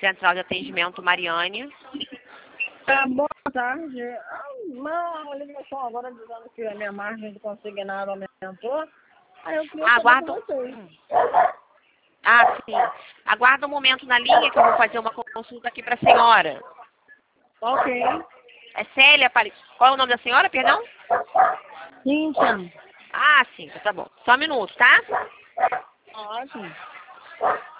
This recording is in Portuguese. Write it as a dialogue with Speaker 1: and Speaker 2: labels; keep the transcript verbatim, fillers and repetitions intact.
Speaker 1: Central de Atendimento Mariane.
Speaker 2: É, boa tarde. Ah, Uma ligação agora dizendo que a minha margem de consignado aumentou. Aí eu queria saber
Speaker 1: Aguarda.
Speaker 2: com vocês.
Speaker 1: Hum. Ah, sim. Aguarda um momento na linha que eu vou fazer uma consulta aqui para a senhora.
Speaker 2: Ok.
Speaker 1: É Célia Pali. Qual é o nome da senhora, perdão?
Speaker 2: Cíntia.
Speaker 1: Ah, sim, tá bom. Só um minuto, tá?
Speaker 2: Ótimo.